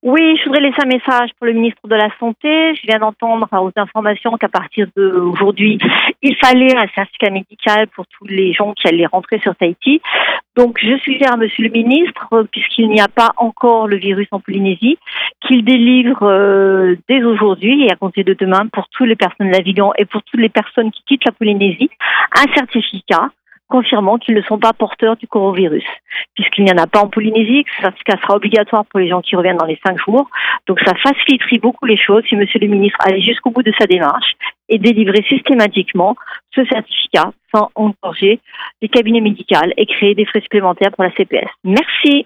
Oui, je voudrais laisser un message pour le ministre de la Santé. Je viens d'entendre aux informations qu'à partir d'aujourd'hui, il fallait un certificat médical pour tous les gens qui allaient rentrer sur Tahiti. Donc, je suggère à Monsieur le ministre, puisqu'il n'y a pas encore le virus en Polynésie, qu'il délivre dès aujourd'hui et à compter de demain pour toutes les personnes navigants et pour toutes les personnes qui quittent la Polynésie, un certificat confirmant qu'ils ne sont pas porteurs du coronavirus, puisqu'il n'y en a pas en Polynésie, que ce certificat sera obligatoire pour les gens qui reviennent dans les 5 jours. Donc ça faciliterait beaucoup les choses si Monsieur le ministre allait jusqu'au bout de sa démarche et délivrer systématiquement ce certificat sans engorger les cabinets médicaux et créer des frais supplémentaires pour la CPS. Merci.